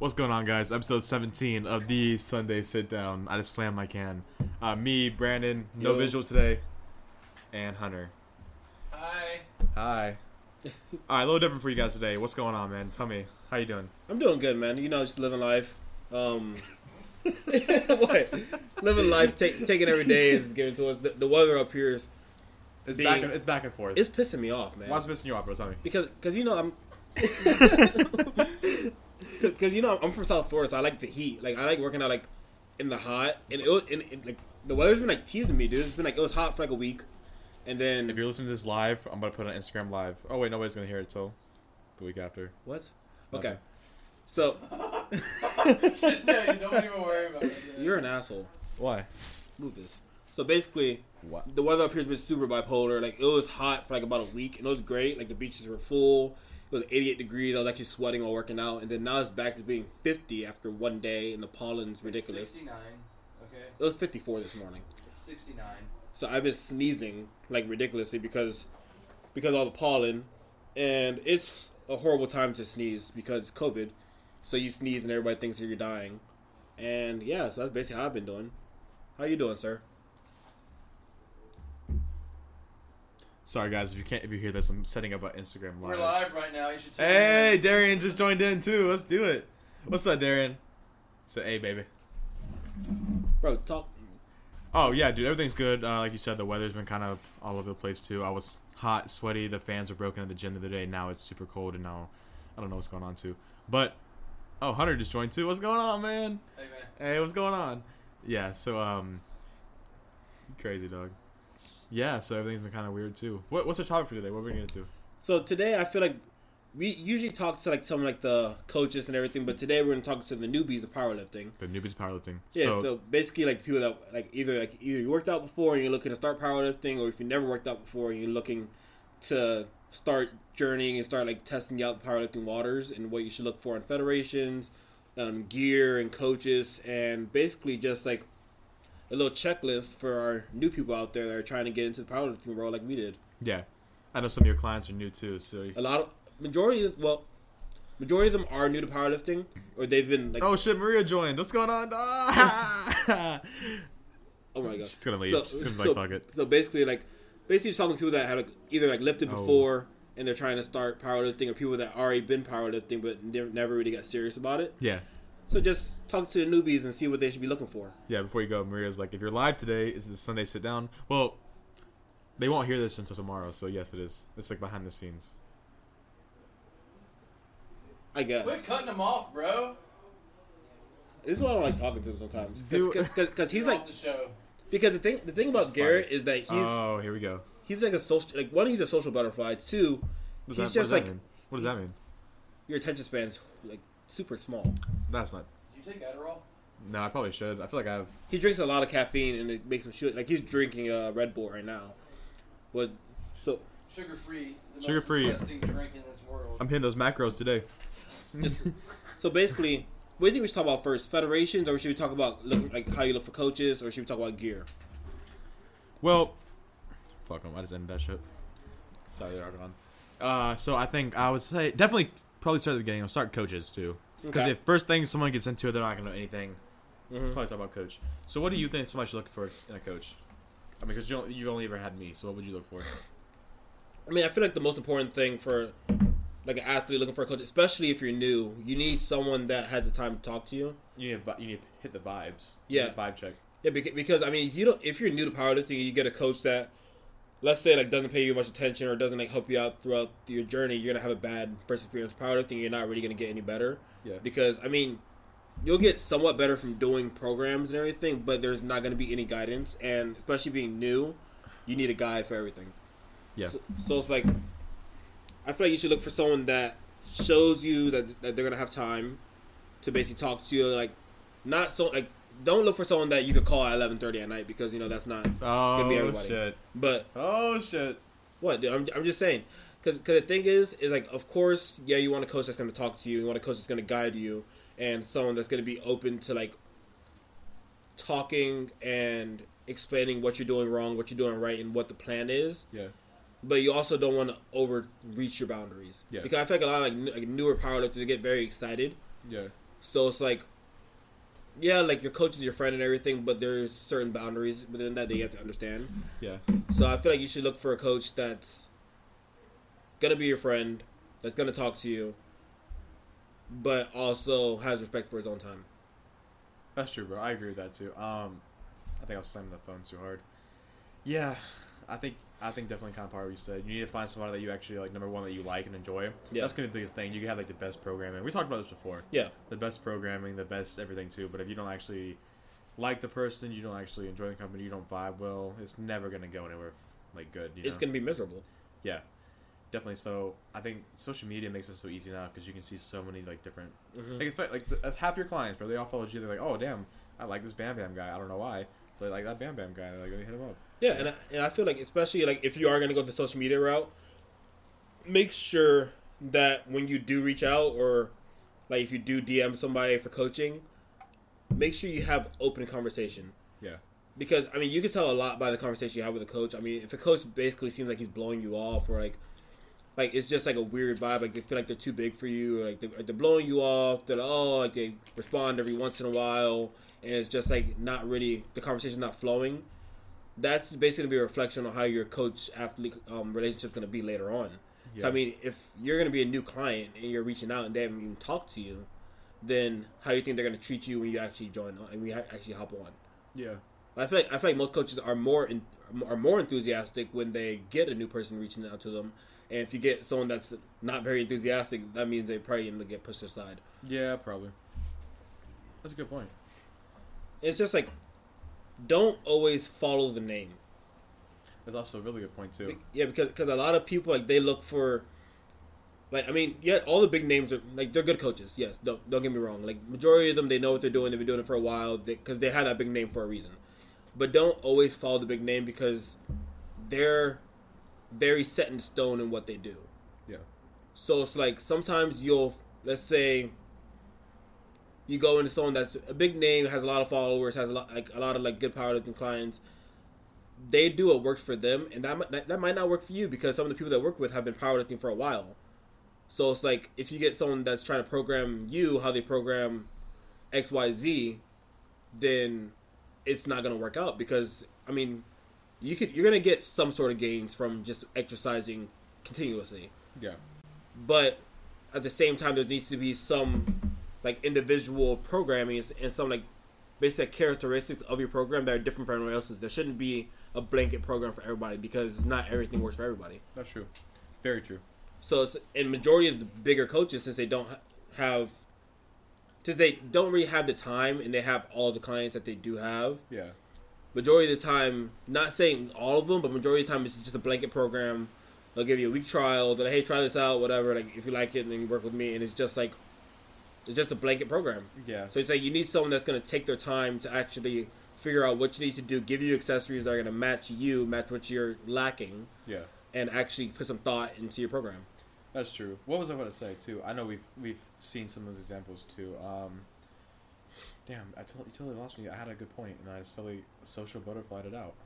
What's going on, guys? Episode 17 of the Sunday Sit Down. I just slammed my can. Me, Brandon, no visual today, and Hunter. Hi. Hi. Alright, a little different for you guys today. What's going on, man? Tell me, how you doing? I'm doing good, man. You know, just living life. What? Living life, taking every day is getting to us. The weather up here is It's back and forth. It's pissing me off, man. Why's it pissing you off, bro? Tell me. Because you know I'm. Because you know I'm from South Florida, so I like the heat. Like I like working out like in the hot, and like the weather's been like teasing me, dude. It's been like it was hot for like a week, and then If you're listening to this live, I'm gonna put it on Instagram live. Oh wait, nobody's gonna hear it till the week after. what? Nothing. Okay, so No, you don't even worry about it. you're an asshole. Why? Move this. So basically, What? the weather up here has been super bipolar. Like it was hot for like about a week, and it was great. Like the beaches were full. It was 88 degrees. I was actually sweating while working out, and then now it's back to being 50 after one day, and the pollen's ridiculous. 69. Okay. It was 54 this morning. It's 69. So I've been sneezing like ridiculously because of all the pollen, and it's a horrible time to sneeze because it's COVID. So you sneeze and everybody thinks that you're dying, and yeah, so that's basically how I've been doing. How you doing, sir? Sorry, guys, if you hear this, I'm setting up an Instagram live. We're live right now. You should tell Hey, Darian just joined in too. Let's do it. What's up, Darian? Say, hey, baby. Bro, talk. Oh yeah, dude, everything's good. Like you said, the weather's been kind of all over the place too. I was hot, sweaty. The fans were broken at the gym the other day. Now it's super cold, and now I don't know what's going on too. But Hunter just joined too. What's going on, man? Hey, man. Hey, what's going on? Yeah, so crazy dog. Yeah, so everything's been kind of weird too. What's the topic for today? What are we gonna get to? So today I feel like we usually talk to like some like the coaches and everything, but today we're gonna talk to the newbies of powerlifting. The newbies powerlifting. Yeah, so basically like the people that either you worked out before and you're looking to start powerlifting, or if you never worked out before and you're looking to start journeying and start like testing out the powerlifting waters and what you should look for in federations, gear and coaches, and basically just like a little checklist for our new people out there that are trying to get into the powerlifting world like we did. yeah, I know some of your clients are new too. So Majority of them are new to powerlifting, or they've been like. oh shit, Maria joined. What's going on? Oh my gosh. She's gonna leave. She's gonna be like, fuck it. So basically just talking to people that have like, either like lifted before and they're trying to start powerlifting, or people that already been powerlifting but never really got serious about it. Yeah. So just talk to the newbies and see what they should be looking for. Yeah, before you go, Maria's like, if you're live today, is the Sunday Sit Down? Well, they won't hear this until tomorrow, so yes, it is. It's like behind the scenes. I guess. Quit cutting them off, bro. This is why I don't like talking to him sometimes. Dude. Because he's You're like, off the show. because the thing about Garrett is that Oh, here we go. he's like a social, like one, he's a social butterfly. Two, What he's does just that like mean? What does that mean? your attention span's like super small. That's not. Did you take Adderall? No, I probably should. I feel like I have. He drinks a lot of caffeine and it makes him shoot. Like he's drinking Red Bull right now. So Sugar-free. The Sugar-free. most disgusting drink in this world. I'm hitting those macros today. so basically, what do you think we should talk about first? Federations, or should we talk about like how you look for coaches, or should we talk about gear? Well, fuck them. I just ended that shit. Sorry, they're gone. So I think I would say definitely probably start at the beginning. I'll start coaches too, because Okay. if first thing someone gets into it, they're not gonna know anything. Mhm. Probably talk about coach. So what do you think somebody should look for in a coach? I mean, because you've only ever had me, so what would you look for? I mean, I feel like the most important thing for like an athlete looking for a coach, especially if you're new, you need someone that has the time to talk to you. You need to hit the vibes. Yeah. Vibe check. Yeah, because I mean, if you're new to powerlifting, you get a coach that, let's say, like doesn't pay you much attention or doesn't like help you out throughout your journey, you're gonna have a bad first experience with powerlifting. You're not really gonna get any better. Yeah. Because I mean, you'll get somewhat better from doing programs and everything, but there's not gonna be any guidance, and especially being new, you need a guide for everything. Yeah. So it's like, I feel like you should look for someone that shows you that they're gonna have time to basically talk to you. Like, not so like. Don't look for someone that you could call at 11:30 at night, because you know that's not gonna be everybody. Shit. But Oh shit. what, dude? I'm just saying, because the thing is like, of course, yeah, you want a coach that's gonna talk to you. You want a coach that's gonna guide you, and someone that's gonna be open to like talking and explaining what you're doing wrong, what you're doing right, and what the plan is. Yeah. But you also don't want to overreach your boundaries. Yeah. Because I feel like a lot of like newer powerlifters get very excited. Yeah. So it's like, yeah, like your coach is your friend and everything, but there's certain boundaries within that you have to understand. Yeah. So I feel like you should look for a coach that's gonna be your friend, that's gonna talk to you, but also has respect for his own time. That's true, bro. I agree with that too. I think I was slamming the phone too hard. Yeah, I think definitely kind of part of what you said. You need to find somebody that you actually like. Number one, that you like and enjoy. Yeah. That's gonna be the biggest thing. You can have like the best programming. We talked about this before. Yeah. The best programming, the best everything too. But if you don't actually like the person, you don't actually enjoy the company, you don't vibe well, it's never gonna go anywhere like good. You know? It's gonna be miserable. Yeah. Definitely. So I think social media makes it so easy now because you can see so many like different, as half your clients, bro, they all follow you. They're like, oh damn, I like this Bam Bam guy. I don't know why, but like that Bam Bam guy. Like, let me hit him up. Yeah, and I feel like especially like if you are gonna go the social media route, make sure that when you do reach out or like if you do DM somebody for coaching, make sure you have open conversation. Yeah. Because I mean, you can tell a lot by the conversation you have with a coach. I mean, if a coach basically seems like he's blowing you off or like it's just like a weird vibe, like they feel like they're too big for you, or like they're blowing you off. They're like, oh, like they respond every once in a while, and it's just like not really the conversation's not flowing. That's basically gonna be a reflection on how your coach athlete relationship's gonna be later on. Yeah. I mean, if you're gonna be a new client and you're reaching out and they haven't even talked to you, then how do you think they're gonna treat you when you actually join on and we actually hop on? Yeah. I feel like most coaches are more enthusiastic when they get a new person reaching out to them. And if you get someone that's not very enthusiastic, that means they probably going to get pushed aside. Yeah, probably. That's a good point. It's just like, don't always follow the name. That's also a really good point too. Yeah, because a lot of people like they look for, like I mean, yeah, all the big names are like they're good coaches. Yes, don't get me wrong. Like majority of them, they know what they're doing. They've been doing it for a while because they have that big name for a reason. But don't always follow the big name because they're very set in stone in what they do. Yeah. So it's like sometimes let's say you go into someone that's a big name, has a lot of followers, has a lot of like good powerlifting clients. They do what works for them, and that might not work for you because some of the people that work with have been powerlifting for a while. So it's like if you get someone that's trying to program you how they program XYZ, then it's not going to work out because I mean you're going to get some sort of gains from just exercising continuously. Yeah. But at the same time, there needs to be some like individual programming and some like basic characteristics of your program that are different from everyone else's. There shouldn't be a blanket program for everybody because not everything works for everybody. That's true. Very true. So in majority of the bigger coaches, since they don't really have the time and they have all the clients that they do have. Yeah. Majority of the time, not saying all of them, but majority of the time it's just a blanket program. They'll give you a week trial. They're like, hey, try this out, whatever. Like, if you like it, then you work with me. And it's just a blanket program. Yeah. So it's like you need someone that's going to take their time to actually figure out what you need to do, give you accessories that are going to match what you're lacking. Yeah. And actually put some thought into your program. That's true. What was I about to say too? I know we've seen some of those examples too. Damn, you totally lost me. I had a good point, and I just totally social butterflied it out.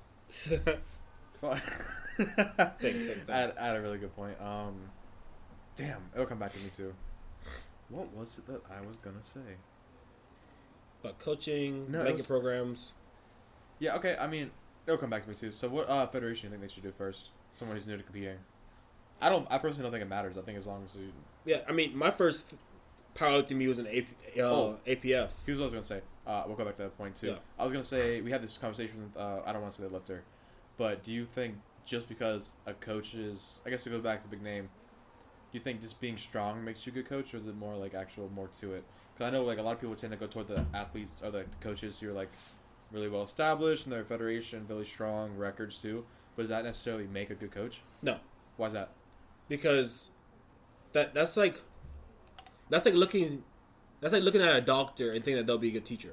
I had a really good point. Damn, it'll come back to me too. What was it that I was gonna say? But coaching, blanket programs. Yeah, okay. I mean, it'll come back to me too. So, what federation do you think they should do first? Someone who's new to competing. I personally don't think it matters. I think as long as you. Yeah, I mean, my first powerlifting meet was an APF. Here's what I was gonna say. We'll go back to that point too. Yeah. I was gonna say we had this conversation with I don't want to say the lifter, but do you think just because a coach is, I guess it goes back to the big name, do you think just being strong makes you a good coach, or is it more like more to it? Because I know like a lot of people tend to go toward the athletes or the coaches who are like really well established in their federation, really strong records too. But does that necessarily make a good coach? No. Why is that? Because that's like looking at a doctor and thinking that they'll be a good teacher.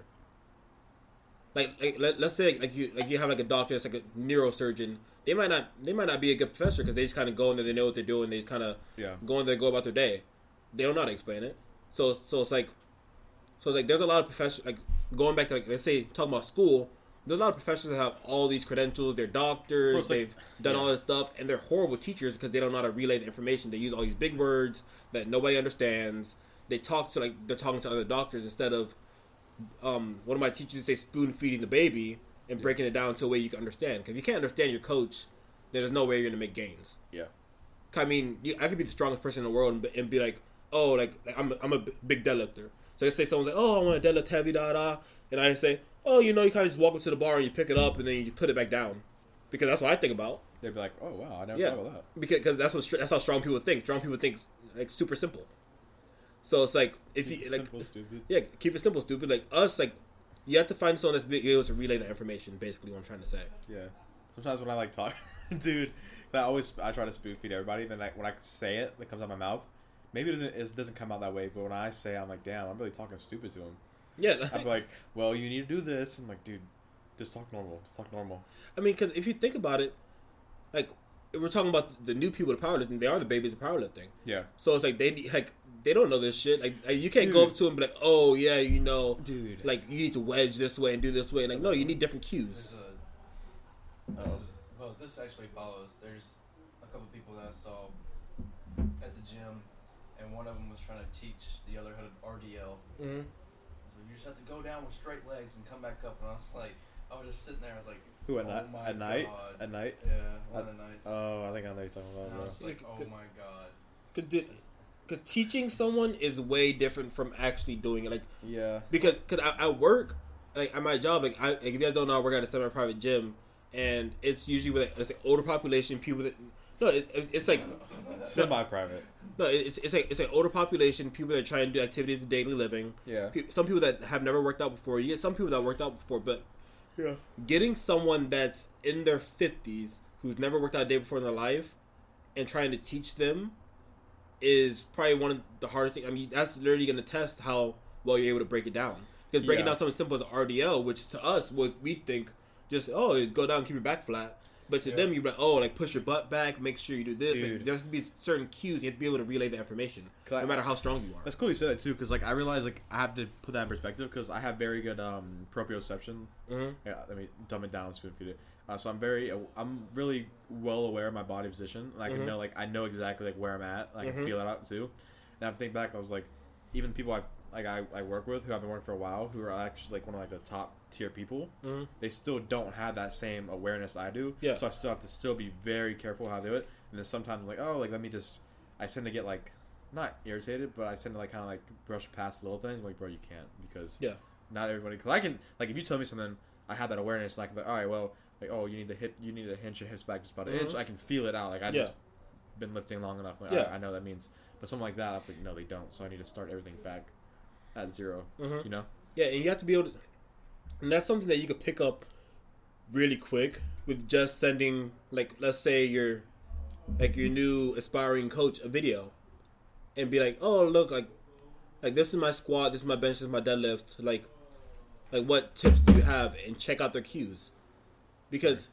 Let's say you have like a doctor that's like a neurosurgeon. They might not be a good professor because they just kind of go in there, they know what they're doing, they just kind of go in there, go about their day. They don't know how to explain it. So it's like there's a lot of professors, like going back to like let's say talking about school. There's a lot of professors that have all these credentials. They're doctors. They've done all this stuff, and they're horrible teachers because they don't know how to relay the information. They use all these big words that nobody understands. they talk to like they're talking to other doctors instead of one of my teachers would say spoon feeding the baby and breaking it down to a way you can understand. Because if you can't understand your coach, then there's no way you're gonna make gains. Yeah. I mean, I could be the strongest person in the world and be like, oh, like I'm a big deadlifter. So let's say someone's like, oh, I want to deadlift heavy, and I say, oh, you know, you kind of just walk up to the bar and you pick it up and then you put it back down, because that's what I think about. They'd be like, oh wow, I never thought about that. Because that's how strong people think. Strong people think like super simple. So it's like if you like, simple, stupid. Yeah, keep it simple, stupid. Like us, like you have to find someone that's able to relay that information. Basically, what I'm trying to say. Yeah. Sometimes when I like talk, dude, I try to spoon feed everybody. Then when I say it, that comes out my mouth. Maybe it doesn't come out that way, but when I say, I'm like, damn, I'm really talking stupid to him. Yeah. I'm like, well, you need to do this. I'm like, dude, just talk normal. Just talk normal. I mean, because if you think about it, like if we're talking about the new people to powerlifting, they are the babies of powerlifting. Yeah. So it's like they don't know this shit. Like you can't go up to them and be like, oh yeah, you know, dude, like you need to wedge this way and do this way. Like no, you need different cues. This actually follows. There's a couple people that I saw at the gym, and one of them was trying to teach the other how to RDL. Mm-hmm. So you just have to go down with straight legs and come back up. And I was like, I was just sitting there. I was like, who at oh night? my At night? God. At night? Yeah, one of the nights. Oh, I think I know what you're talking And I about. was like, oh my god. Because teaching someone is way different from actually doing it. Like Yeah. because I work like at my job. Like if you guys don't know, I work at a semi-private gym, and it's usually with it's like older population people that it's like Semi-private. no it's like older population people that are trying to do activities of daily living. Yeah. Some people that have never worked out before. You get some people that worked out before, but Yeah. getting someone that's in their 50s who's never worked out a day before in their life and trying to teach them is probably one of the hardest things. I mean, that's literally going to test how well you're able to break it down. Because breaking down something simple as RDL, which to us, what we think, just, oh, is go down and keep your back flat. But to them, you're like, oh, like push your butt back, make sure you do this. Like, there has to be certain cues. You have to be able to relay the information, no matter how strong you are. That's cool you said that too, because like I realize like I have to put that in perspective because I have very good proprioception. Mm-hmm. Yeah, let me dumb it down and spoon feed it. So I'm really well aware of my body position, and I can know I know exactly like where I'm at. I can feel that out too. And I think back, I was like, even people I work with who I've been working for a while, who are actually like one of like the top tier people, they still don't have that same awareness I do. Yeah. So I still have to still be very careful how I do it. And then sometimes I'm like, oh, like let me just. I tend to get like not irritated, but I tend to like kind of like brush past little things. I'm like, bro, you can't because not everybody. Because I can like if you tell me something, I have that awareness, and I can be like, all right, well, like oh, you need to hinge your hips back just about an inch. I can feel it out. Like I just been lifting long enough. Like, I know that means. But something like that, I'm like, no, they don't. So I need to start everything back at zero. You know? Yeah, and you have to be able to, and that's something that you could pick up really quick with just sending, like, let's say your new aspiring coach a video, and be like, oh look, like this is my squat, this is my bench, this is my deadlift, like what tips do you have, and check out their cues, because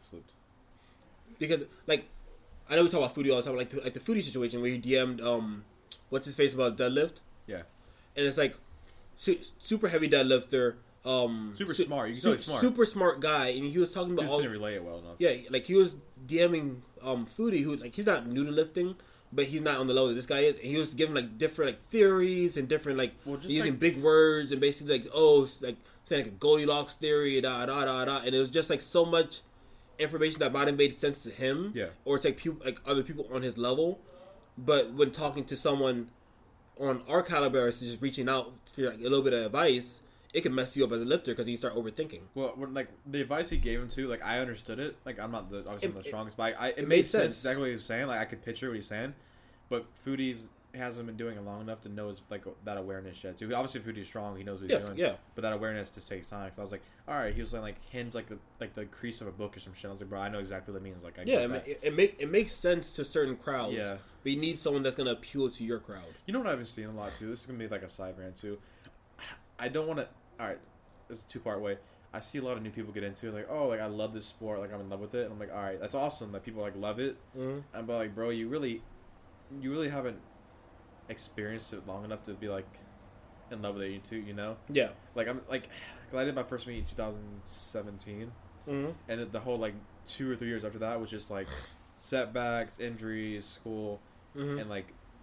like I know we talk about Foodie all the time, like the Foodie situation where he DM'd what's his face about deadlift, and it's like super heavy deadlifter. Super smart. You can tell he's smart. Super smart guy, and he was talking about just didn't relay it well enough. Yeah, like he was DMing Foodie, who like he's not new to lifting, but he's not on the low that this guy is. And he was giving like different like theories and different like using big words and basically like like saying like a Goldilocks theory, and it was just like so much information that might have made sense to him, or it's like people like other people on his level, but when talking to someone on our caliber, or just reaching out for like a little bit of advice, it can mess you up as a lifter because you start overthinking. Well, when, like the advice he gave him too, like I understood it. Like I'm not obviously the strongest, but it made sense exactly what he was saying. Like I could picture what he's saying, but Foodie's hasn't been doing it long enough to know his, like that awareness yet. Too obviously, Foodie's strong. He knows what he's doing. Yeah. But that awareness just takes time. I was like, all right, he was saying like hinge like the crease of a book or some shit. I was like, bro, I know exactly what that means. Like, it makes sense to certain crowds. Yeah. But you need someone that's gonna appeal to your crowd. You know what I've been seeing a lot too. This is gonna be like a side rant too. I don't want to. All right. It's a two-part way. I see a lot of new people get into it, like, oh, like I love this sport, like I'm in love with it, and I'm like, all right, that's awesome that people like love it. I'm like, bro, you really haven't experienced it long enough to be like in love with it, you know? Yeah. Like I'm like, cause I did my first meet in 2017, and the whole like 2 or 3 years after that was just like setbacks, injuries, school, and like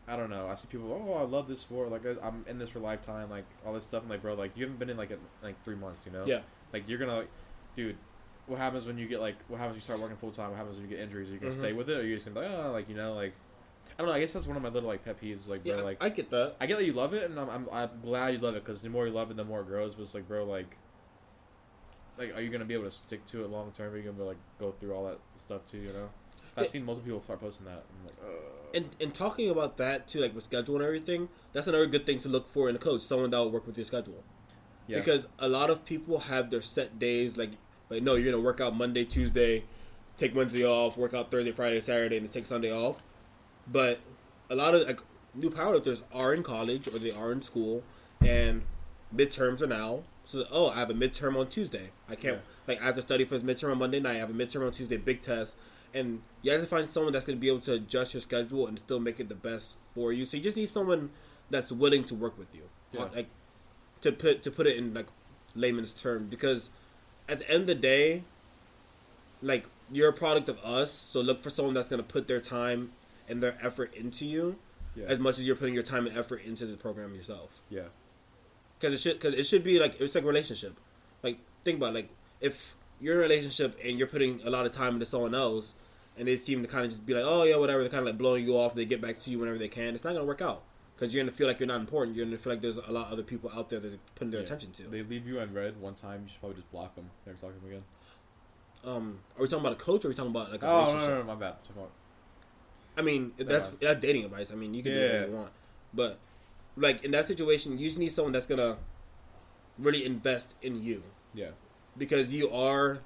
I don't know. I see people, I love this sport. Like, I'm in this for lifetime. Like, all this stuff. I'm like, bro, like, you haven't been in, like, 3 months, you know? Yeah. Like, you're gonna, like, dude, what happens when you get, like, what happens when you start working full time? What happens when you get injuries? Are you gonna stay with it? Or are you just gonna be like, oh, like, you know, like, I don't know. I guess that's one of my little, like, pet peeves. Like, bro, Yeah, like, I get that. I get that you love it, and I'm glad you love it, because the more you love it, the more it grows. But it's like, bro, like, are you gonna be able to stick to it long term? Are you gonna be, like, go through all that stuff too, you know? I've seen multiple people start posting that. I'm like, And talking about that too, like with schedule and everything, that's another good thing to look for in a coach, someone that will work with your schedule. yeah. Because a lot of people have their set days, like no, you're gonna work out Monday, Tuesday, take Wednesday off, work out Thursday, Friday, Saturday, and then take Sunday off. But a lot of like new powerlifters are in college or they are in school, and midterms are now. So I have a midterm on Tuesday. I can't I have to study for this midterm on Monday night. I have a midterm on Tuesday, big test. And you have to find someone that's going to be able to adjust your schedule and still make it the best for you. So you just need someone that's willing to work with you, like to put it in like layman's terms. Because at the end of the day, like you're a product of us. So look for someone that's going to put their time and their effort into you as much as you're putting your time and effort into the program yourself. Yeah. Because it should be like it's like a relationship. Like think about it, like if you're in a relationship and you're putting a lot of time into someone else, and they seem to kind of just be like, oh yeah, whatever. They're kind of like blowing you off. They get back to you whenever they can. It's not gonna work out because you're gonna feel like you're not important. You're gonna feel like there's a lot of other people out there that they're putting their attention to. They leave you unread one time. You should probably just block them. Never talk to them again. Are we talking about a coach or are we talking about like a Oh relationship? no, my bad. I'm talking about... I mean, that's dating advice. I mean, you can do whatever you want, but like in that situation, you just need someone that's gonna really invest in you. Yeah. Because you are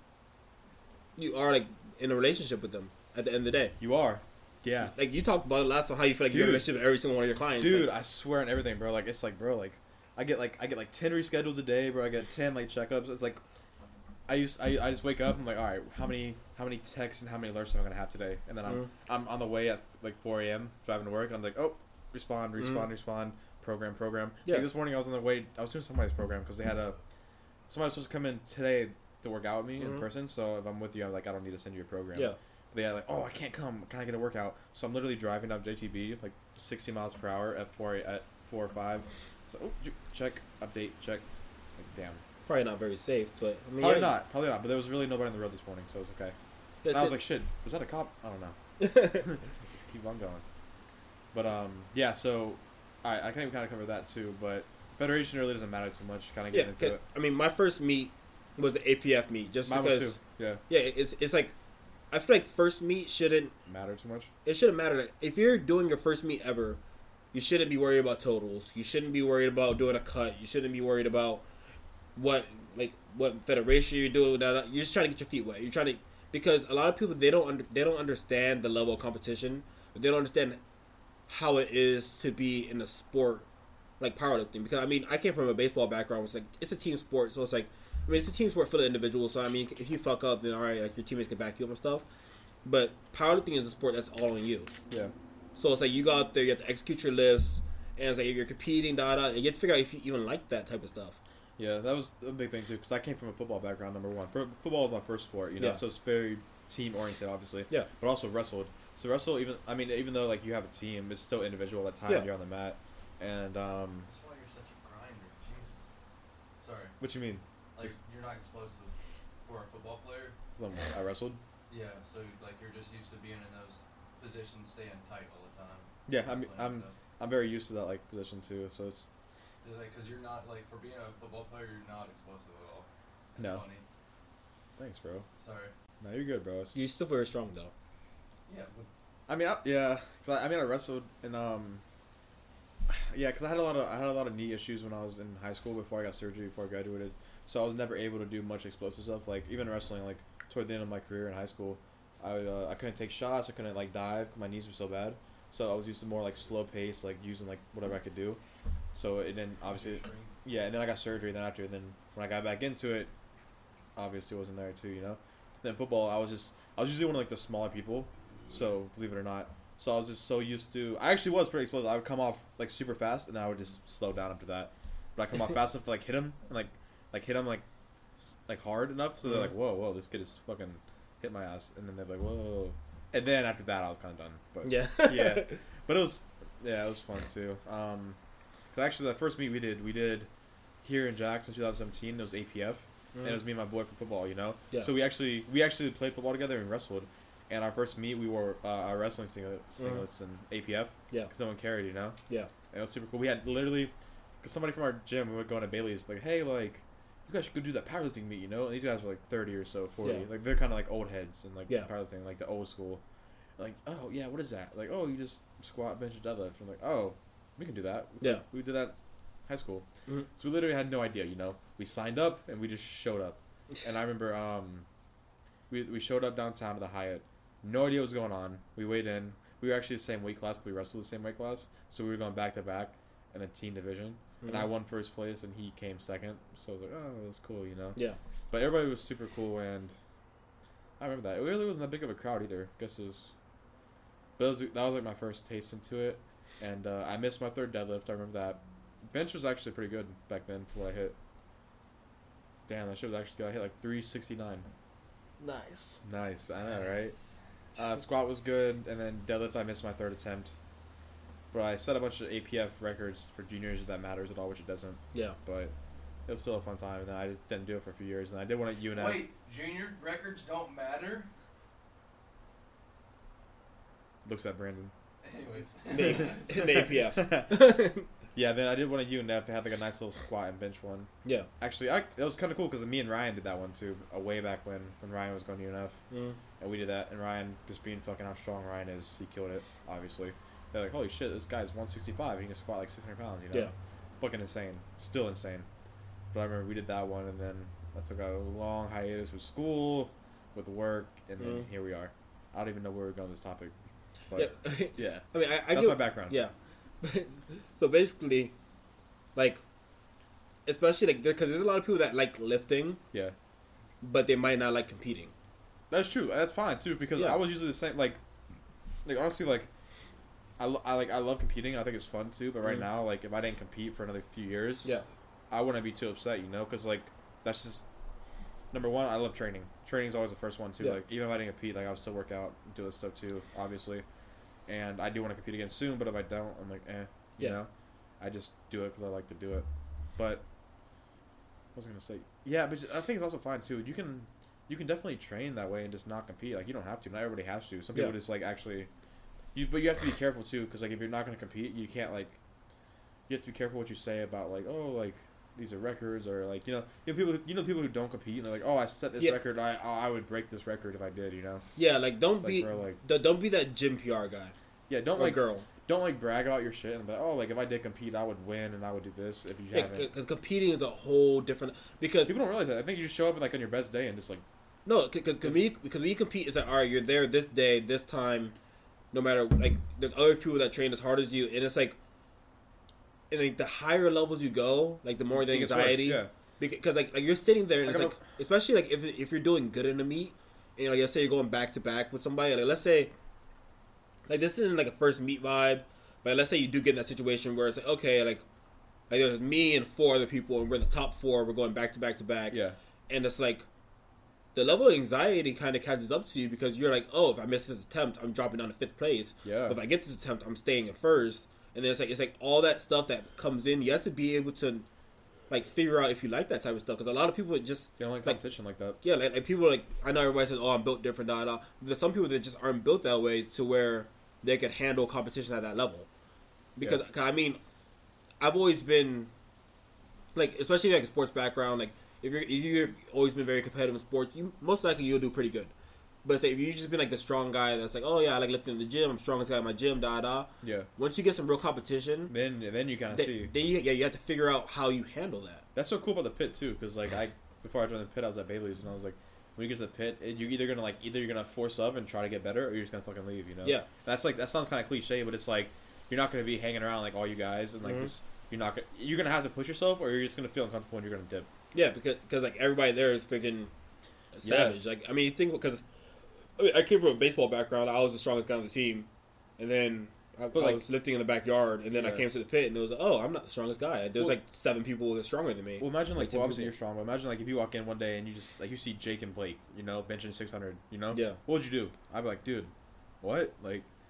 like in a relationship with them at the end of the day. You are. Yeah. Like you talked about it last time, how you feel like you're in a relationship with every single one of your clients. Dude, like, I swear on everything, bro. Like it's like, bro, like I get like 10 reschedules a day, bro. I get 10 like checkups. It's like I just wake up and I'm like, all right, how many texts and how many alerts am I gonna have today? And then I'm on the way at like 4 a.m. driving to work, and I'm like, oh, respond, program. Yeah. Like, this morning I was on the way. I was doing somebody's program because they had somebody was supposed to come in today to work out with me in person. So if I'm with you, I'm like, I don't need to send you a program. Yeah. But they had like, oh, I can't come. Can I get a workout? So I'm literally driving up JTB like 60 miles per hour at 4 or 5. So check, update, check. Like damn. probably not very safe, but I mean, Probably not. But there was really nobody on the road this morning, so it was okay. And I was like, shit, was that a cop? I don't know. Just keep on going. But yeah. So I can even kind of cover that too. But Federation really doesn't matter too much. Kind of get into it. I mean, my first meet was the APF meet, just Mine because. was too. Yeah. Yeah, it's like I feel like first meet shouldn't Matter too much. It shouldn't matter. Like, if you're doing your first meet ever, you shouldn't be worried about totals. You shouldn't be worried about doing a cut. You shouldn't be worried about what federation you're doing. You're just trying to get your feet wet. You're trying to, because a lot of people they don't understand the level of competition. They don't understand how it is to be in a sport like powerlifting. Because I mean, I came from a baseball background. It's like it's a team sport, so it's like it's a team sport for the individual. So I mean, if you fuck up, then all right, like your teammates can back you up and stuff. But powerlifting is a sport that's all on you. Yeah. So it's like you go out there, you have to execute your lifts, and it's like you're competing, and you have to figure out if you even like that type of stuff. Yeah, that was a big thing too, because I came from a football background. Number one, football was my first sport, you know, so it's very team oriented, obviously. Yeah. But also wrestled. So wrestle, even though like you have a team, it's still individual at time. You're on the mat, and That's why you're such a grinder. Jesus. Sorry. what you mean? Like you're not explosive for a football player. I wrestled. Yeah. So like you're just used to being in those positions, staying tight all the time. Yeah, Wrestling, I'm very used to that like position too. So it's like because you're not like for being a football player, you're not explosive at all. It's No. funny. thanks, bro. Sorry. No, you're good, bro. You're still very strong though. Yeah. But I mean, because I wrestled and because I had a lot of knee issues when I was in high school before I got surgery before I graduated, so I was never able to do much explosive stuff. Like even wrestling, like toward the end of my career in high school, I couldn't take shots, I couldn't like dive, 'cause my knees were so bad. So I was used to more like slow pace, like using like whatever I could do. So and then obviously, and then I got surgery. Then when I got back into it, obviously it wasn't there too, you know. Then football, I was usually one of like the smaller people. So believe it or not, so I was just so used to. I actually was pretty explosive. I would come off like super fast, and then I would just slow down after that. But I come off fast enough to like hit him, and like hit him like hard enough, so they're like, whoa, this kid is fucking hit my ass, and then they're like, whoa. And then after that, I was kind of done. But Yeah. yeah. But it was Yeah, it was fun too. 'Cause actually, the first meet we did here in Jackson, 2017. It was APF, and it was me and my boy from football. You know, Yeah. so we actually played football together and wrestled. And our first meet, we wore our wrestling singlets and APF. Yeah. Because no one carried, you know. Yeah. And it was super cool. We had literally, because somebody from our gym, we would go into Bailey's, like, hey, like, you guys should go do that powerlifting meet, you know. And these guys were like 30 or so, 40. Yeah. Like they're kind of like old heads and like Yeah. powerlifting, like the old school. Like, oh yeah, what is that? Like, oh, you just squat, bench, and deadlift. I'm like, oh, we can do that. Yeah. We did that in high school. Mhm. So we literally had no idea, you know. We signed up and we just showed up. And I remember we showed up downtown to the Hyatt. No idea what was going on. We weighed in. We were actually the same weight class. We wrestled the same weight class. So we were going back to back in the teen division. And I won first place and he came second. So I was like, oh, that's cool, you know. Yeah. But everybody was super cool and I remember that. It really wasn't that big of a crowd either. I guess it was. But that was like my first taste into it. And I missed my third deadlift. I remember that. Bench was actually pretty good back then for what I hit. Damn, that shit was actually good. I hit like 369. Nice. Nice. I know, right? Squat was good, and then deadlift I missed my third attempt. But I set a bunch of APF records for juniors if that matters at all, which it doesn't. Yeah. But it was still a fun time, and then I just didn't do it for a few years. And I did one at UNF. Wait, junior records don't matter? Looks at Brandon. Anyways. In the APF. Yeah, then I did one at UNF. They had like a nice little squat and bench one. Yeah. Actually, it was kind of cool because me and Ryan did that one too, way back when Ryan was going to UNF. And we did that, and Ryan, just being fucking how strong Ryan is, he killed it, obviously. They're like, holy shit, this guy's 165, he can squat like 600 pounds, you know? Yeah. Fucking insane. Still insane. But I remember we did that one, and then I took a long hiatus with school, with work, and then here we are. I don't even know where we're going with this topic. But, yeah. I mean, I that's my background. Yeah. So basically, like, especially, like, because there's a lot of people that like lifting, Yeah. but they might not like competing. That's true. That's fine, too, because Yeah. I was usually the same, like honestly, like, I love competing. I think it's fun too. But right now, like, if I didn't compete for another few years, Yeah. I wouldn't be too upset, you know, because like that's just number one. I love training. Training's always the first one too. Yeah. Like even if I didn't compete, like I would still work out, and do this stuff too, obviously. And I do want to compete again soon. But if I don't, I'm like, you Yeah. know, I just do it because I like to do it. But what was I gonna say? Yeah, but I think it's also fine too. You can definitely train that way and just not compete. Like you don't have to. Not everybody has to. Some people just like actually. But you have to be careful too, because like if you're not going to compete, you can't like. You have to be careful what you say about like, oh, like these are records, or like people who don't compete and they're like, oh, I set this record, I would break this record if I did, you know. Yeah, like don't It's be don't be that gym PR guy. Yeah, don't or like girl. Don't like brag about your shit and be like, oh, like if I did compete, I would win and I would do this. If you haven't, because competing is a whole different. Because people don't realize that. I think you just show up like on your best day and just like. No, because when you compete, it's like, all right, you're there this day, this time. No matter, like, there's other people that train as hard as you, and it's like, and like the higher levels you go, like the more the anxiety. Yeah. Because like you're sitting there, and Like, it's like, especially like if you're doing good in a meet, and like let's say you're going back to back with somebody, like let's say, like this isn't like a first meet vibe, but let's say you do get in that situation where it's like, okay, like there's me and 4 other people, and we're the top 4, we're going back to back to back, Yeah. and it's like. The level of anxiety kind of catches up to you because you're like, oh, if I miss this attempt, I'm dropping down to 5th place. Yeah. But if I get this attempt, I'm staying at 1st. And then it's like all that stuff that comes in. You have to be able to, like, figure out if you like that type of stuff. Because a lot of people just They don't like competition like that. Yeah, like people like I know everybody says, oh, I'm built different, da da. There's some people that just aren't built that way to where they can handle competition at that level. Because 'cause, I mean, I've always been like, especially like a sports background, like. If you've always been very competitive in sports, most likely you'll do pretty good. But say if you've just been like the strong guy that's like, oh yeah, I like lifting in the gym, I'm strongest guy in my gym, da da. Yeah. Once you get some real competition, Then you kind of see. Then you have to figure out how you handle that. That's so cool about the pit too, because like before I joined the pit, I was at Bailey's and I was like, when you get to the pit, you're either gonna force up and try to get better, or you're just gonna fucking leave, you know? Yeah. That sounds kind of cliche, but it's like you're not gonna be hanging around like all you guys and like this. You're gonna have to push yourself, or you're just gonna feel uncomfortable and you're gonna dip. Yeah, because like everybody there is freaking savage. Like I mean, you think because I came from a baseball background, I was the strongest guy on the team, and then I was lifting in the backyard, and then I came to the pit, and it was like, oh, I'm not the strongest guy. There's like 7 people that are stronger than me. Well, imagine like, 10 obviously people. you're strong, but imagine like if you walk in one day and you just like you see Jake and Blake, you know, benching 600, you know, Yeah. what would you do? I'd be like, dude, what? Like,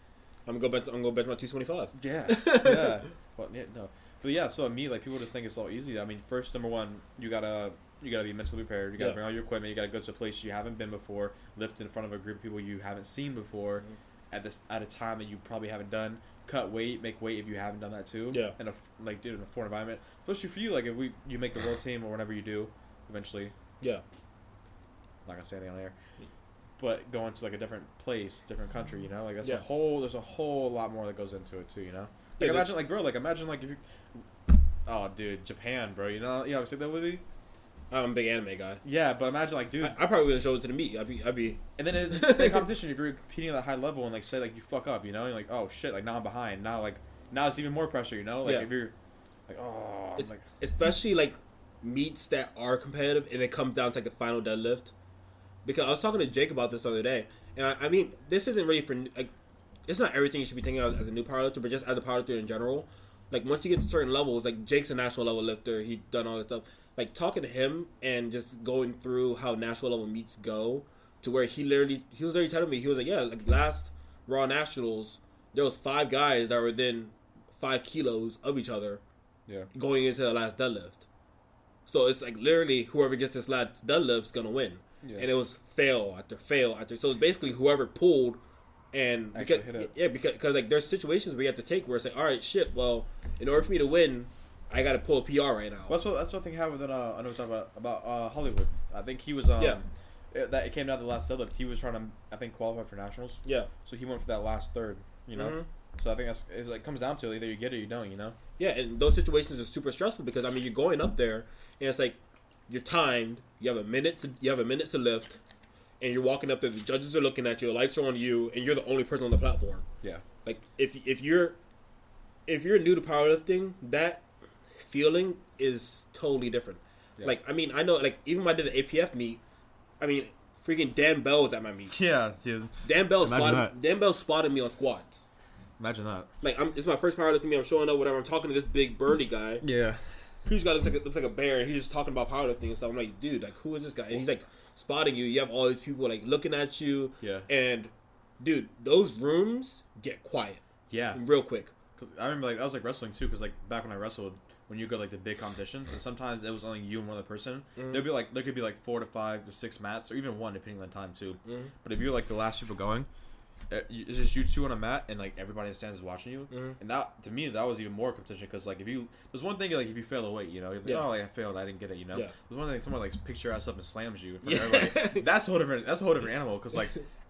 I'm gonna go bench my 225. Yeah, yeah. But yeah, no. But yeah, so me, like, people just think it's all easy. I mean, first, number one, you gotta be mentally prepared. You gotta bring all your equipment. You gotta go to a place you haven't been before. Lift in front of a group of people you haven't seen before. At a time that you probably haven't done. Cut weight, make weight if you haven't done that too. Yeah. In a foreign environment, especially for you, like if you make the world team or whatever you do, eventually. Yeah. I'm not gonna say anything on air. But going to like a different place, different country, you know, like there's a whole lot more that goes into it too, you know. Like imagine if you, oh dude, Japan, bro, you know I've seen that movie. I'm a big anime guy. Yeah, but imagine like, dude, I probably wouldn't show it to the meet. I'd be. And then in the competition, if you're competing at that high level and like say like you fuck up, you know, and you're like, oh shit, like now I'm behind. Now it's even more pressure, you know. Like if you're like, oh, I'm like, especially like meets that are competitive and it comes down to like the final deadlift. Because I was talking to Jake about this the other day, and I mean, this isn't really for like, it's not everything you should be thinking of as a new powerlifter, but just as a powerlifter in general. Like once you get to certain levels, like Jake's a national level lifter, he done all this stuff. Like talking to him and just going through how national level meets go, to where he was literally telling me, he was like, yeah, like last Raw Nationals, there was 5 guys that were within 5 kilos of each other, going into the last deadlift. So it's like literally whoever gets this last deadlift is gonna win. Yeah. And it was fail after fail after. So it's basically whoever pulled, and because like there's situations where you have to take where it's like, all right, shit. Well, in order for me to win, I got to pull a PR right now. Well, that's what I think happened. That I know we're talking about Hollywood. I think he was that it came down to the last deadlift. He was trying to qualify for nationals. Yeah. So he went for that last third. You know. Mm-hmm. So I think it's like comes down to either you get it or you don't. You know. Yeah, and those situations are super stressful because I mean you're going up there and it's like you're timed. You have a minute to lift, and you're walking up there. The judges are looking at you. The lights are on you, and you're the only person on the platform. Yeah. Like if you're new to powerlifting, that feeling is totally different. Yeah. Like I mean, I know like even when I did the APF meet, I mean, freaking Dan Bell was at my meet. Yeah, dude. Dan Bell spotted me on squats. Imagine that. Like it's my first powerlifting meet. I'm showing up, whatever. I'm talking to this big burly guy. Yeah. He's got looks like a bear. He's just talking about powerlifting and stuff. I'm like, dude, like who is this guy? And he's like spotting you. You have all these people like looking at you. Yeah. And dude, those rooms get quiet. Yeah. Real quick. Cause I remember like I was like wrestling too. Cause like back when I wrestled, when you go like the big competitions, and sometimes it was only you and one other person. Mm-hmm. There could be like 4 to 5 to 6 mats, or even 1 depending on the time too. Mm-hmm. But if you're like the last people going, it's just you 2 on a mat, and like everybody in the stands is watching you. Mm-hmm. And that to me that was even more competition because like there's one thing like if you fail a weight, you know, you're like, oh like, I failed, I didn't get it, you know. Yeah. There's one thing someone like picks your ass up and slams you in front of everybody. That's a whole different animal because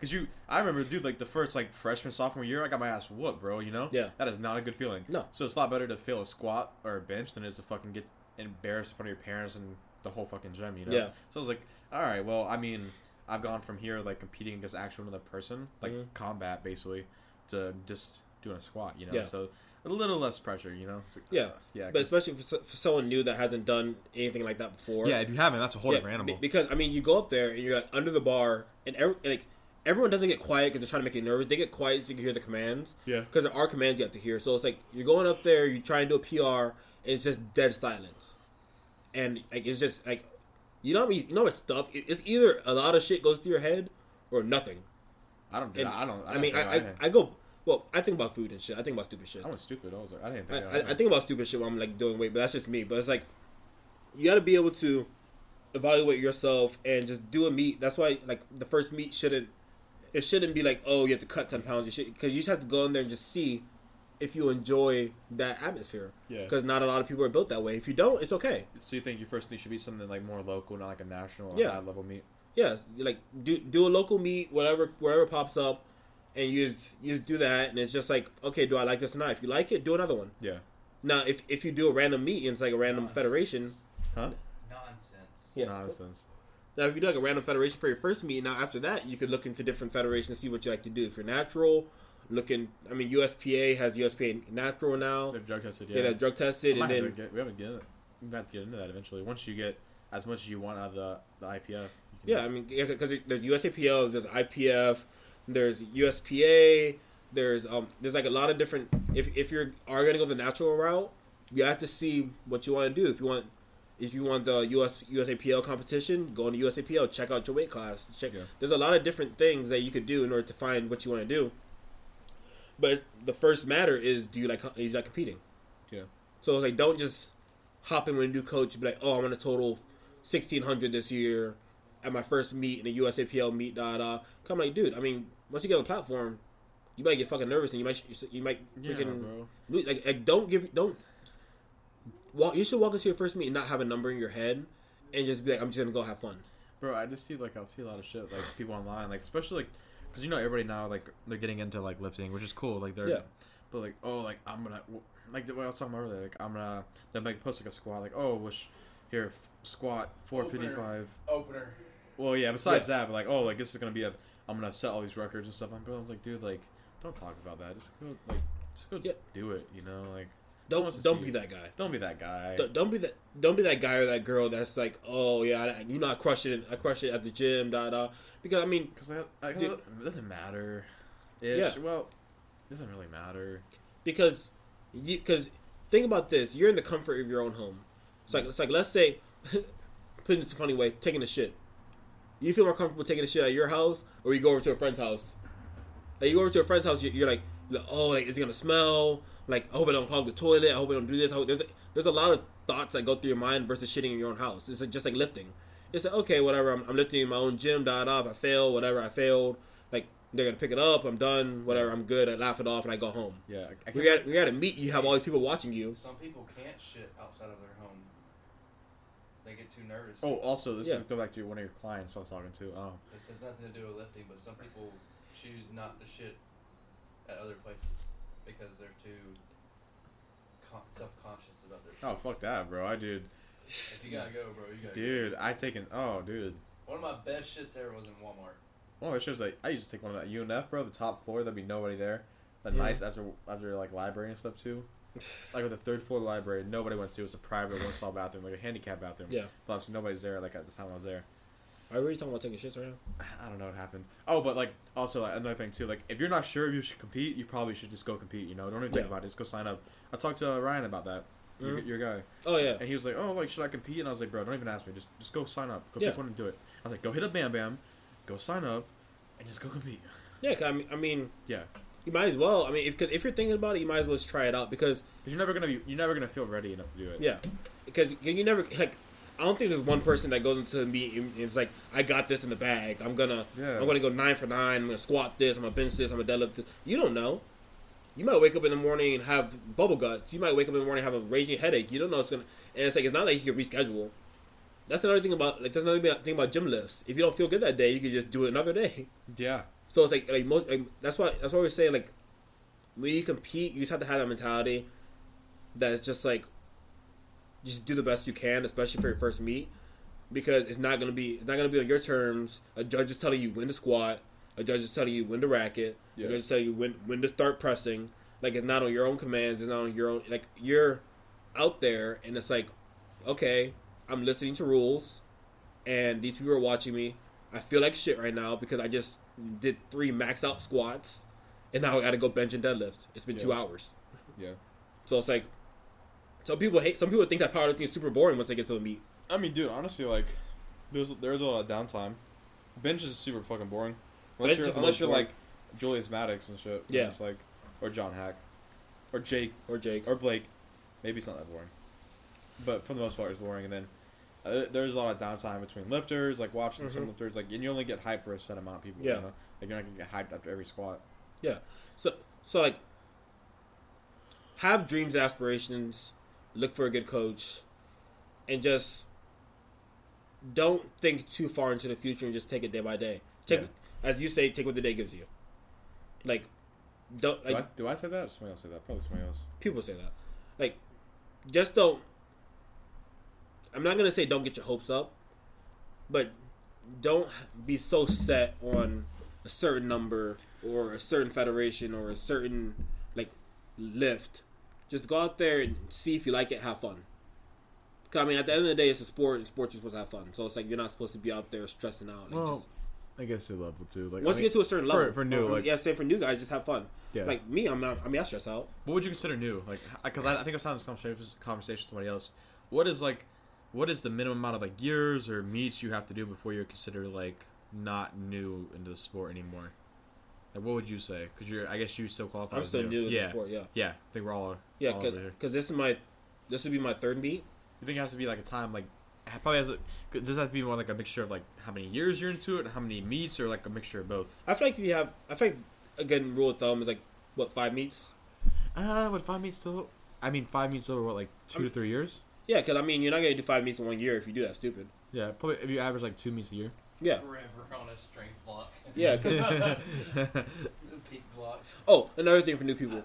I remember dude like the first like freshman sophomore year I got my ass whooped, bro. You know. Yeah. That is not a good feeling. No. So it's a lot better to fail a squat or a bench than it is to fucking get embarrassed in front of your parents and the whole fucking gym, you know. Yeah. So I was like, all right, well, I mean. I've gone from here, like, competing against actual another person, like, combat, basically, to just doing a squat, you know? Yeah. So, a little less pressure, you know? Like, yeah. Yeah. But especially for someone new that hasn't done anything like that before. Yeah, if you haven't, that's a whole different animal. Because, I mean, you go up there, and you're, like, under the bar, and, everyone doesn't get quiet because they're trying to make you nervous. They get quiet so you can hear the commands. Yeah. Because there are commands you have to hear. So, it's like, you're going up there, you try and do a PR, and it's just dead silence. And, like, it's just, like... You know what stuff? It's either a lot of shit goes through your head or nothing. I don't. Well, I think about food and shit. I think about stupid shit. I was stupid. I didn't think. I think about stupid shit when I'm like doing weight, but that's just me. But it's like you got to be able to evaluate yourself and just do a meet. That's why like the first meet shouldn't be like, oh, you have to cut 10 pounds and shit, because you just have to go in there and just see if you enjoy that atmosphere. Yeah. Because not a lot of people are built that way. If you don't, it's okay. So you think your first meet should be something like more local, not like a national or high level meet? Yeah. Like do a local meet, wherever pops up, and you just do that, and it's just like, okay, do I like this or not? If you like it, do another one. Yeah. Now, if you do a random meet and it's like a random federation, Nonsense. Yeah. Nonsense. Now, if you do like a random federation for your first meet, now after that, you could look into different federations and see what you like to do. If you're natural. USPA has USPA natural now. They're drug tested, they're drug tested, and then we have to get into that eventually. Once you get as much as you want out of the IPF. Because there's USAPL, there's IPF, there's USPA, there's like a lot of different. If you are gonna go the natural route, you have to see what you want to do. If you want the USAPL competition, go into USAPL. Check out your weight class. There's a lot of different things that you could do in order to find what you want to do. But the first matter is, do you like competing? Yeah. So it's like, don't just hop in with a new coach and be like, oh, I'm going to total 1,600 this year at my first meet in the USAPL meet, Come like, dude, I mean, once you get on the platform, you might get fucking nervous and you might freaking lose. Like don't walk. You should walk into your first meet and not have a number in your head and just be like, I'm just going to go have fun. Bro, I just see I'll see a lot of shit like people online, like especially like because everybody now like they're getting into like lifting, which is cool. Like they're but like I'm gonna like the way I was talking about earlier, like I'm gonna then make post like a squat like here squat 455 opener. Well, yeah. Besides that, but like this is gonna be I'm gonna set all these records and stuff. I was like, dude, like don't talk about that. Just go do it. Like. Don't be that guy. Don't be that guy. Don't be that guy or that girl that's like, oh yeah, I crushed it. I crushed it at the gym, Because I mean, it doesn't matter. Yeah. Well, it doesn't really matter. Because think about this: you're in the comfort of your own home. It's like let's say, put it in a funny way, taking a shit. You feel more comfortable taking a shit at your house, or you go over to a friend's house. Like you go over to a friend's house, you're like, oh, like is it gonna smell? Like, I hope I don't clog the toilet. I hope I don't do this. There's a lot of thoughts that go through your mind versus shitting in your own house. It's like, just like lifting. It's like, okay, whatever. I'm lifting in my own gym. If I fail, whatever. I failed. Like, they're gonna pick it up. I'm done. Whatever. I'm good. I laugh it off and I go home. Yeah. We got a meet. You have all these people watching you. Some people can't shit outside of their home. They get too nervous. Oh, also, this is go back to one of your clients I was talking to. This has nothing to do with lifting, but some people choose not to shit at other places because they're too self-conscious about their Oh, fuck that, bro. If you gotta go, bro, you gotta dude, go. I've taken... Oh, dude. One of my best shits ever was in Walmart. Oh, it shows like I used to take one of that UNF, bro. The top floor, there'd be nobody there. The nights after like library and stuff too. Like with the third floor library, nobody went to. It was a private one stall bathroom, like a handicap bathroom. Yeah. But obviously nobody's there. Like at the time I was there. Are we really talking about taking shits right now? I don't know what happened. Oh, but like also like, another thing too. Like if you're not sure if you should compete, you probably should just go compete. Don't even think about it. Just go sign up. I talked to Ryan about that. Your guy. Oh yeah. And he was like, "Oh, like should I compete?" And I was like, "Bro, don't even ask me. Just go sign up. Go pick one and do it." I was like, "Go hit up Bam Bam, go sign up, and just go compete." Yeah, I mean, yeah. You might as well. I mean, if you're thinking about it, you might as well just try it out because you're never gonna feel ready enough to do it. Yeah, because you never like. I don't think there's one person that goes into the meet and it's like, I got this in the bag. I'm gonna go 9 for 9. I'm gonna squat this. I'm gonna bench this. I'm gonna deadlift this. You don't know. You might wake up in the morning and have bubble guts. You might wake up in the morning and have a raging headache. You don't know it's gonna. And it's like it's not like you can reschedule. That's another thing about thing about gym lifts. If you don't feel good that day, you can just do it another day. Yeah. So it's like that's why we're saying like when you compete, you just have to have that mentality. That's just like. Just do the best you can, especially for your first meet, because it's not gonna be on your terms. A judge is telling you when to squat. A judge is telling you when to rack it. A judge is telling you when to start pressing. Like it's not on your own commands. It's not on your own. Like you're out there, and it's like, okay, I'm listening to rules, and these people are watching me. I feel like shit right now because I just did 3 max out squats, and now I got to go bench and deadlift. It's been 2 hours. Yeah. So it's like. Some people think that powerlifting is super boring once they get to a meet. I mean, dude, honestly, like, there's a lot of downtime. Bench is super fucking boring. Unless you're like Julius Maddox and shit. Yeah. It's like, or John Hack. Or Jake. Or Blake. Maybe it's not that boring. But for the most part, it's boring. And then there's a lot of downtime between lifters, like watching some lifters. Like, and you only get hyped for a set amount of people. Yeah. Like, you're not going to get hyped after every squat. Yeah. So like, have dreams and aspirations. Look for a good coach, and just don't think too far into the future and just take it day by day. As you say, take what the day gives you. Like, don't. Like, do I say that? Or somebody else say that? Probably somebody else. People say that. Like, just don't. I'm not gonna say don't get your hopes up, but don't be so set on a certain number or a certain federation or a certain like lift. Just go out there and see if you like it, have fun. Because, I mean, at the end of the day, it's a sport, and sports you're supposed to have fun. So it's like you're not supposed to be out there stressing out. Well, I guess your level too. Like once you get to a certain level, for new, say for new guys, just have fun. Yeah. Like me, I'm not. I mean, I stress out. What would you consider new? Like, because I think I was having this conversation with somebody else. What is the minimum amount of like years or meets you have to do before you're considered like not new into the sport anymore? Like, what would you say? Because I guess you still qualify. I'm as still new in yeah. the sport. Yeah. Yeah, I think we're all. Yeah, all over here. because this would be my third meet. You think it has to be like a time like it probably has a, does that have to be more like a mixture of like how many years you're into it, how many meets, or like a mixture of both? I feel like a good rule of thumb is like what 5 meets. Would 5 meets still? I mean, 5 meets over what, like 2 to 3 years? Yeah, because I mean you're not gonna do 5 meets in 1 year if you do that stupid. Yeah, probably if you average like 2 meets a year. Yeah. Forever on a strength block. Yeah. The peak block. Oh, another thing for new people: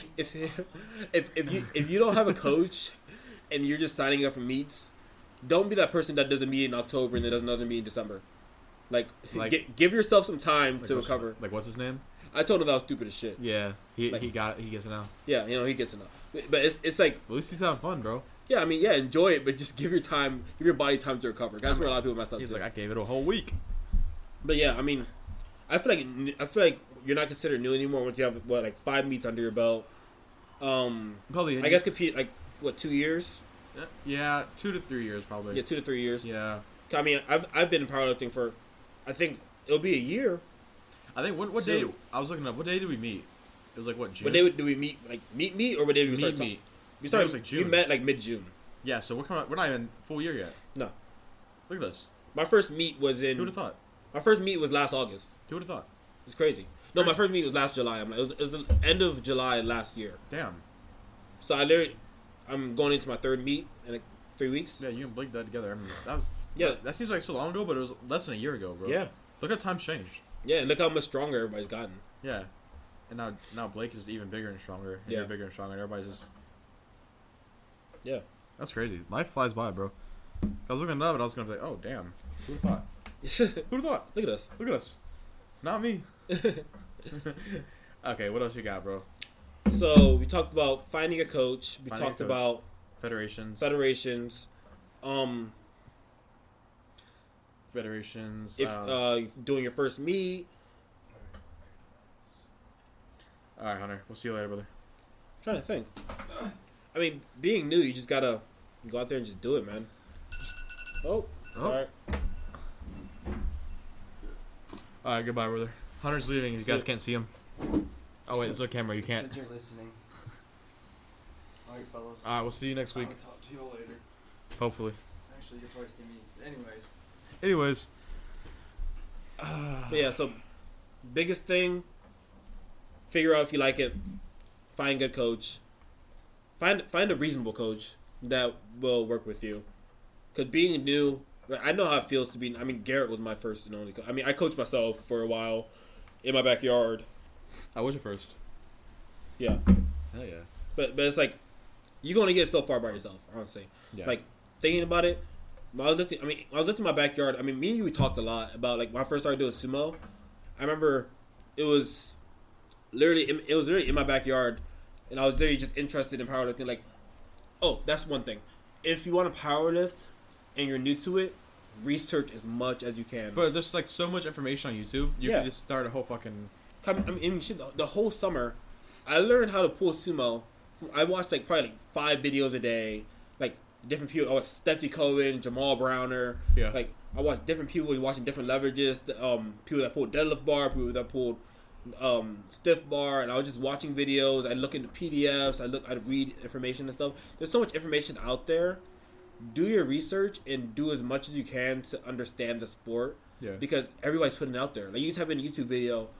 if you don't have a coach and you're just signing up for meets, don't be that person that does a meet in October and then does another meet in December. Like give yourself some time to recover. Like, what's his name? I told him that was stupid as shit. Yeah, he got it. He gets it now. Yeah, he gets enough. But it's like, At least he's having fun, bro. yeah, I mean, yeah, enjoy it, but just give your body time to recover. That's where a lot of people mess up. He's too. like, I gave it a whole week. But yeah, I mean, I feel like you're not considered new anymore once you have like 5 meets under your belt. Probably. I guess compete like 2 years. Yeah, 2 to 3 years probably. Yeah, 2 to 3 years. Yeah. I mean, I've been in powerlifting for, I think it'll be a year. I think what day? I was looking up. What day did we meet? It was like what, June? What day do we meet? Like meet or what day did we start? Meet. We started It was like June. We met like mid-June. Yeah, so we're not even full year yet. No, Look at this. my first meet was Who would have thought? My first meet was last August. Who would have thought? It's crazy. No, my first meet was last July. It was the end of July last year. Damn. So I'm going into my third meet in like 3 weeks. Yeah, you and Blake did that together. I mean, that was. Yeah. That seems like so long ago, but it was less than a year ago, bro. Yeah. Look how time's changed. Yeah, and look how much stronger everybody's gotten. Yeah. And now Blake is even bigger and stronger. And Yeah. You're bigger and stronger. And everybody's just. Yeah. That's crazy. Life flies by, bro. I was looking it up and I was gonna be like, oh damn. Who would have thought? Who would have thought? Look at us. Look at us. Not me. Okay, what else you got, bro? So we talked about finding a coach. We Finding a talked coach. about Federations. federations. Federations. If doing your first meet. All right, Hunter. We'll see you later, brother. I'm trying to think. I mean, being new, you just gotta go out there and just do it, man. Oh, sorry. All right, goodbye, brother. Hunter's leaving. You guys can't see him. Oh wait, there's no camera. You can't. You're listening. All right, fellas. All right, we'll see you next week. I'll talk to you all later. Hopefully. Actually, you'll probably see me. Anyways. But yeah, so biggest thing, figure out if you like it. Find a good coach. Find a reasonable coach that will work with you. Because being new, I know how it feels to be. I mean, Garrett was my first and only coach. I mean, I coached myself for a while in my backyard. I was your first. Yeah, Hell yeah. but it's like you're gonna get so far by yourself. Honestly, Yeah. like thinking about it. When I was lifting my backyard. I mean, me and you, we talked a lot about like when I first started doing sumo. I remember it was literally in my backyard, and I was literally just interested in powerlifting. Like, oh, that's one thing. If you want to powerlift and you're new to it, research as much as you can. But there's like so much information on YouTube. You Yeah. can just start a whole fucking. I mean, shit, the whole summer, I learned how to pull sumo. I watched like probably like 5 videos a day, like different people. I watched Steffi Cohen, Jamal Browner. Yeah. Like I watched different people watching different leverages. People that pulled deadlift bar, people that pulled stiff bar, and I was just watching videos. I look into PDFs. I'd read information and stuff. There's so much information out there. Do your research and do as much as you can to understand the sport. Yeah. Because everybody's putting it out there. Like you type in a YouTube video,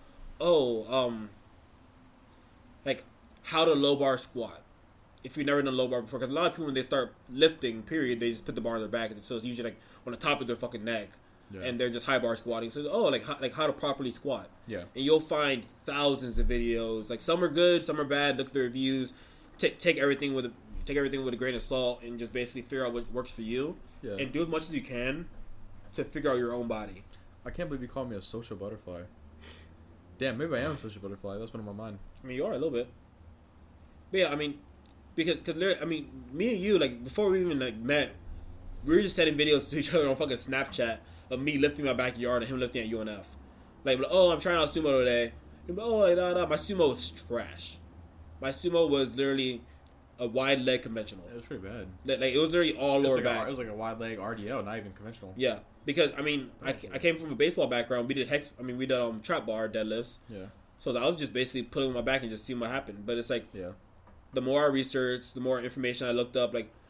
like how to low bar squat. If you've never done low bar before, because a lot of people when they start lifting, period, they just put the bar on their back, so it's usually like on the top of their fucking neck, Yeah. and they're just high bar squatting. So like how to properly squat. Yeah. And you'll find thousands of videos. Like some are good, some are bad. Look at the reviews. Take everything with a grain of salt, and just basically figure out what works for you, Yeah. and do as much as you can to figure out your own body. I can't believe you called me a social butterfly. Damn, maybe I am a social butterfly. That's been on my mind. I mean, you are a little bit. But yeah, I mean, because I mean, me and you, like, before we even, like, met, we were just sending videos to each other on fucking Snapchat of me lifting my backyard and him lifting at UNF. Like, oh, I'm trying out sumo today. He'd be, oh, my sumo was trash. My sumo was literally a wide leg conventional. It was pretty bad. Like it was literally all lower back. It was like a wide leg RDL, not even conventional. Yeah, because I mean, I came from a baseball background. We did we did trap bar deadlifts. Yeah. So I was just basically putting my back and just seeing what happened. But it's like Yeah. the more I researched, the more information I looked up. Like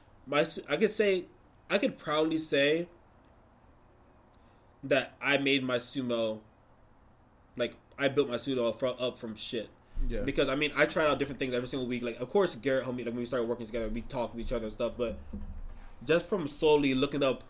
I could proudly say that I made my sumo, like I built my sumo up from shit. Yeah. Because I mean, I tried out different things every single week. Like, of course, Garrett helped me. Like when we started working together, we talked to each other and stuff. But just from solely looking up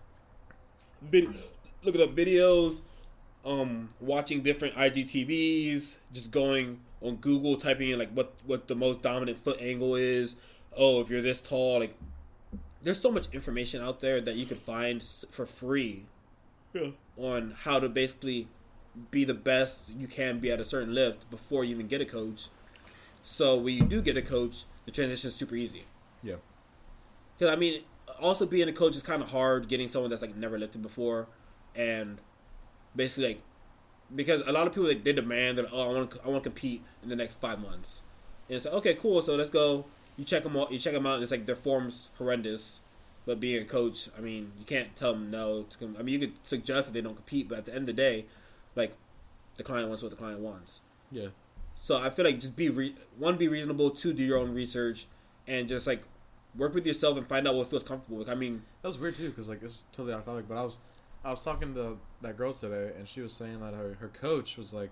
videos, watching different IGTVs, just going on Google, typing in like what the most dominant foot angle is. Oh, if you're this tall, like there's so much information out there that you could find for free on how to basically be the best you can be at a certain lift before you even get a coach. So when you do get a coach, the transition is super easy. Yeah. Because I mean, also being a coach is kind of hard. Getting someone that's like never lifted before, and basically like because a lot of people like they demand that I want to compete in the next 5 months, and it's like okay, cool. So let's go. You check them out. And it's like their form's horrendous. But being a coach, I mean, you can't tell them no. I mean, you could suggest that they don't compete, but at the end of the day, like the client wants what the client wants. Yeah. So I feel like just be reasonable. 2, do your own research, and just like work with yourself and find out what feels comfortable. Like, I mean, That was weird too, because like it's totally off topic. But I was talking to that girl today, and she was saying that her coach was like,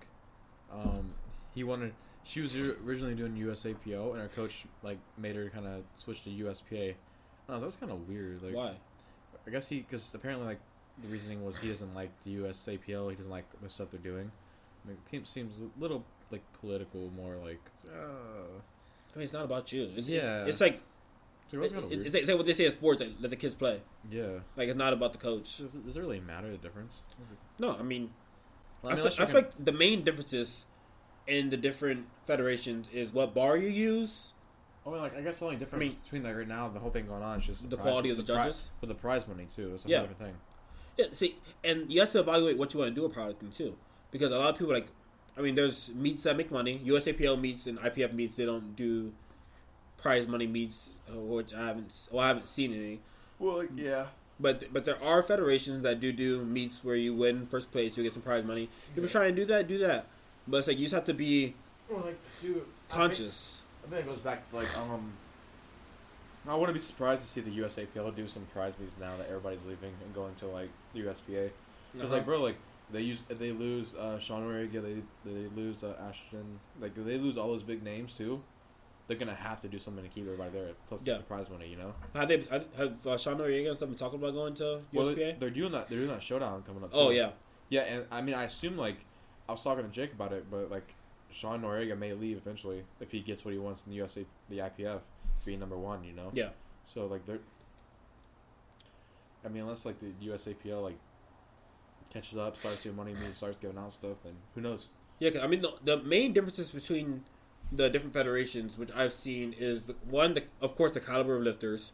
she was originally doing USAPO, and her coach like made her kind of switch to USPA. I don't know, that was kind of weird. Like, why? I guess because apparently like the reasoning was he doesn't like the USAPL, he doesn't like the stuff they're doing. I mean, it seems a little like political, more like. I mean, it's not about you. It's like. So it was kind of weird. It's like what they say in sports, like, let the kids play. Yeah. Like, it's not about the coach. Does it really matter the difference? No, I mean, Well, I feel like the main differences in the different federations is what bar you use. Oh, like I guess the only difference between like right now, the whole thing going on is just The quality of the judges? but the prize money too. It's a Yeah. whole different thing. Yeah, see, and you have to evaluate what you want to do with powerlifting too, because a lot of people like, I mean, there's meets that make money. USAPL meets and IPF meets, they don't do prize money meets, which I haven't seen any. Well, like, yeah. But there are federations that do meets where you win first place, you get some prize money. If you're trying to do that. But it's like you just have to be conscious. I think it goes back to like I wouldn't be surprised to see the USAPL do some prize meets now that everybody's leaving and going to like the USPA. Because like bro, like they lose Sean Noriega, they lose Ashton, like they lose all those big names too. They're gonna have to do something to keep everybody there. Plus the prize money, you know. Have Sean Noriega and stuff been talking about going to USPA? Well, they're doing that. They're doing that showdown coming up. Oh too. yeah. Yeah, and I mean, I assume like I was talking to Jake about it, but like Sean Noriega may leave eventually if he gets what he wants in the IPF, being number 1, you know. Yeah. So like they're. I mean, unless like the USAPL like catches up, starts doing money meets, starts giving out stuff, then who knows? Yeah, 'cause, I mean the main differences between the different federations, which I've seen, is of course the caliber of lifters.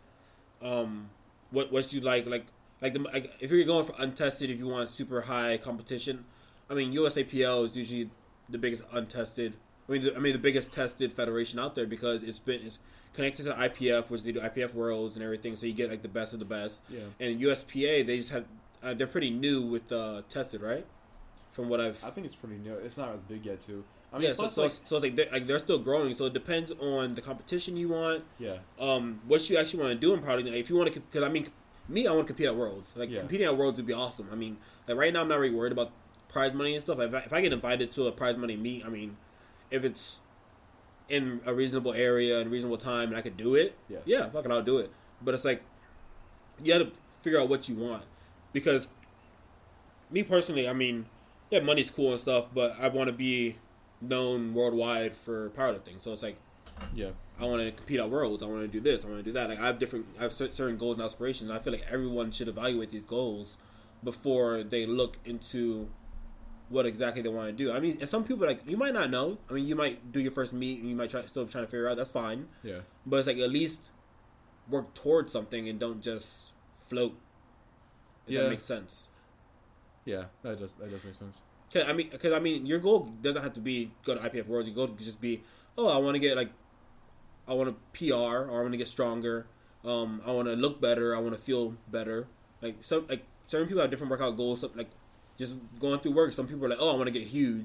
What you like if you're going for untested, if you want super high competition, I mean USAPL is usually the biggest untested. I mean the biggest tested federation out there because it's connected to IPF, which they do IPF Worlds and everything, so you get like the best of the best. Yeah. And USPA, they just have they're pretty new with tested, right? From what I think it's pretty new. It's not as big yet too. I mean, yeah, plus, so it's like they're still growing. So it depends on the competition you want. Yeah. What you actually want to do, and probably if you want to, because I mean, I want to compete at Worlds. Like competing at Worlds would be awesome. I mean, like right now I'm not really worried about prize money and stuff. If I get invited to a prize money meet, I mean, if it's in a reasonable area and reasonable time and I could do it, fuck it, I'll do it. But it's like you got to figure out what you want, because me personally, I mean, yeah, money's cool and stuff, but I want to be known worldwide for powerlifting. So it's like, I want to compete at Worlds. I want to do this. I want to do that. Like I have certain goals and aspirations. I feel like everyone should evaluate these goals before they look into what exactly they want to do. I mean, and some people, like, you might not know. I mean, you might do your first meet and you might still trying to figure out. That's fine. Yeah. But it's like at least work towards something and don't just float. If that makes sense. Yeah, that does make sense. Because I mean, your goal doesn't have to be go to IPF Worlds. Your goal could just be, I want to get I want to PR, or I want to get stronger. I want to look better. I want to feel better. Like certain people have different workout goals. Like just going through work. Some people are like, I want to get huge.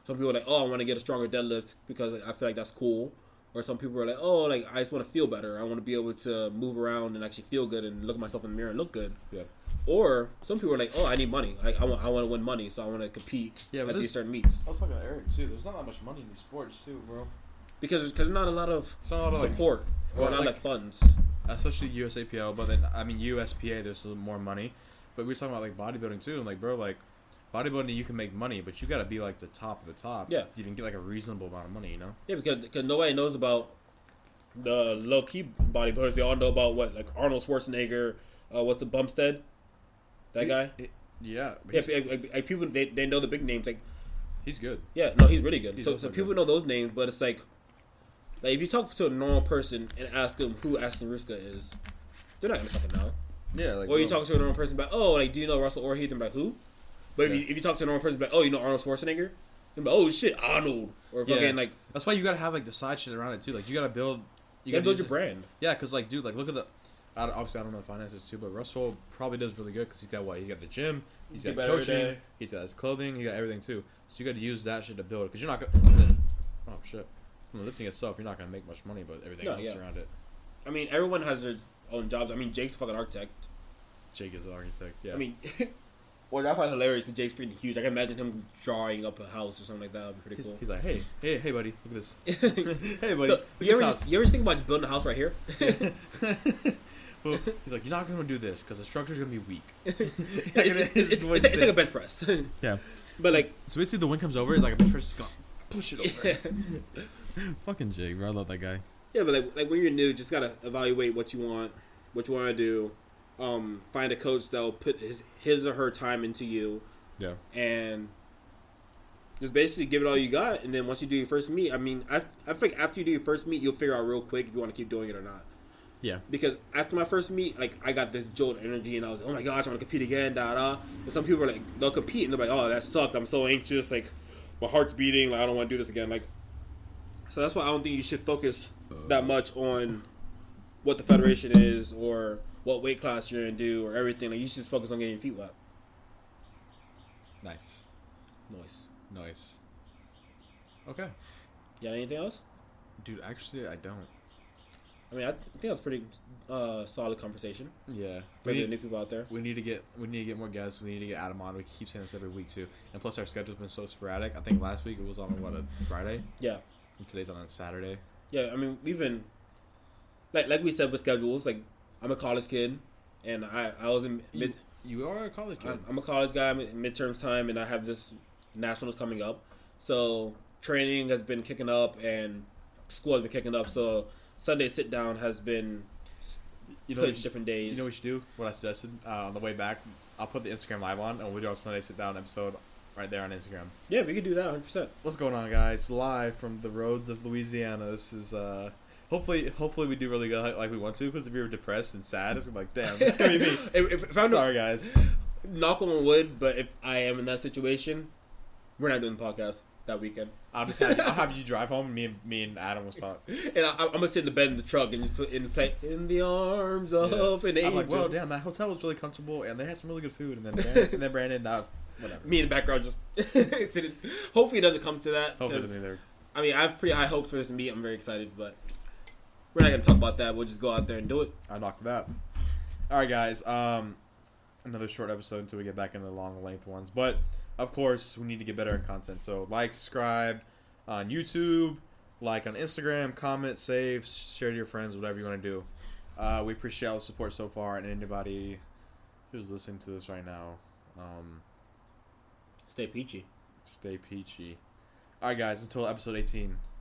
Some people are like, oh, I want to get a stronger deadlift because I feel like that's cool. Or some people are like, oh, like I just want to feel better. I want to be able to move around and actually feel good and look at myself in the mirror and look good. Yeah. Or some people are like, oh, I need money. Like I want to win money, so I want to compete Yeah, at but these certain meets. I was talking to Eric too. There's not that much money in these sports too, bro. Because there's not a lot of It's not a lot of, like, support or well, not like- like funds. especially USAPL. But then I mean USPA, there's a little more money. But we were talking about like bodybuilding too, and like bro, like bodybuilding you can make money, but you got to be like the top of the top. Yeah. To even get like a reasonable amount of money, you know. Yeah, because nobody knows about the low key bodybuilders. They all know about what like Arnold Schwarzenegger, what's the Bumstead, that guy. Yeah. But Yeah, like people they know the big names. Like he's good. yeah, no, he's really good. He's So also people good. know those names, but it's like if you talk to a normal person and ask them who Aston Ruska is, they're not gonna fucking know. Yeah. Like. Or you talk to a normal person about, oh, like do you know Russell Orheath? And like who? But Yeah. if you talk to a normal person about, oh, you know Arnold Schwarzenegger? And like, oh shit, Arnold, or fucking Yeah. like That's why you gotta have like the side shit around it too. Like you gotta build. you gotta build use your it- brand. Yeah, because like, dude, like look at the. Obviously, I don't know the finances too, but Russell probably does really good because he's got what? He's got the gym, he's Get got better every coaching, day. he's got his clothing, he got everything too. So you got to use that shit to build it because you're not gonna. Oh shit! From the lifting itself, you're not gonna make much money, but everything No, else yeah. around it. I mean, everyone has their own jobs. I mean, Jake's a fucking architect. Jake is an architect. Yeah. I mean, well, I find hilarious that Jake's freaking huge. I can imagine him drawing up a house or something like that. Would be pretty cool. he's like, hey, buddy, look at this. Hey, buddy. So, look you ever at this just, you ever just think about just building a house right here? house. Well, he's like, you're not gonna do this because the structure's gonna be weak. It's like a bench press. Yeah. But like, So basically, the wind comes over, it's like a bench press is gonna push it over. Fucking Jake, bro. I love that guy. yeah, but like when you're new, just gotta evaluate what you want to do. Find a coach that'll put his or her time into you, Yeah. and just basically give it all you got. And then once you do your first meet, I mean, I think after you do your first meet, you'll figure out real quick if you want to keep doing it or not. Yeah. Because after my first meet, like I got this jolt of energy, and I was like, oh my gosh, I want to compete again, da da. And some people are like, they'll compete, and they're like, oh, that sucked. I'm so anxious, like my heart's beating, like I don't want to do this again. Like, so that's why I don't think you should focus that much on what the federation is or what weight class you're gonna do or everything. Like you should just focus on getting your feet wet. Nice. Nice. Okay. You got anything else? Dude, actually, I don't. I mean, I think that's pretty solid conversation Yeah. for the new people out there. We need to get more guests. We need to get Adam on. We keep saying this every week too. And plus, our schedule's been so sporadic. I think last week it was on a Friday. Yeah. And today's on a Saturday. Yeah, I mean, we've been like we said with schedules. Like, I'm a college kid, and I was in mid. You are a college kid. I'm a college guy. I'm in midterms time, and I have this nationals coming up. So training has been kicking up, and school has been kicking up. So Sunday sit down has been You know, put what you different days. You know what we should do? What I suggested on the way back. I'll put the Instagram live on, and we'll do our Sunday sit down episode right there on Instagram. Yeah, we could do that 100%. What's going on, guys? Live from the roads of Louisiana. This is hopefully we do really good like we want to. Because if we were depressed and sad, it's gonna be like, damn, this is gonna be me. if I'm Sorry, guys. knock on wood, but if I am in that situation, we're not doing the podcast that weekend. I'll have you drive home, and me and Adam will talk. And I'm gonna sit in the bed in the truck and just put in the arms of an angel. I'm like, well, damn, that hotel was really comfortable, and they had some really good food. And then Brandon, whatever. Me in the background just sitting. Hopefully it doesn't come to that. Hopefully, 'cause, either. I mean, I have pretty high hopes for this meet. I'm very excited, but we're not gonna talk about that. We'll just go out there and do it. I knocked that. All right, guys. Another short episode until we get back into the long length ones. But of course, we need to get better in content. So like, subscribe on YouTube, like on Instagram, comment, save, share to your friends, whatever you want to do. We appreciate all the support so far, and anybody who's listening to this right now, Stay peachy. stay peachy. All right, guys. Until episode 18.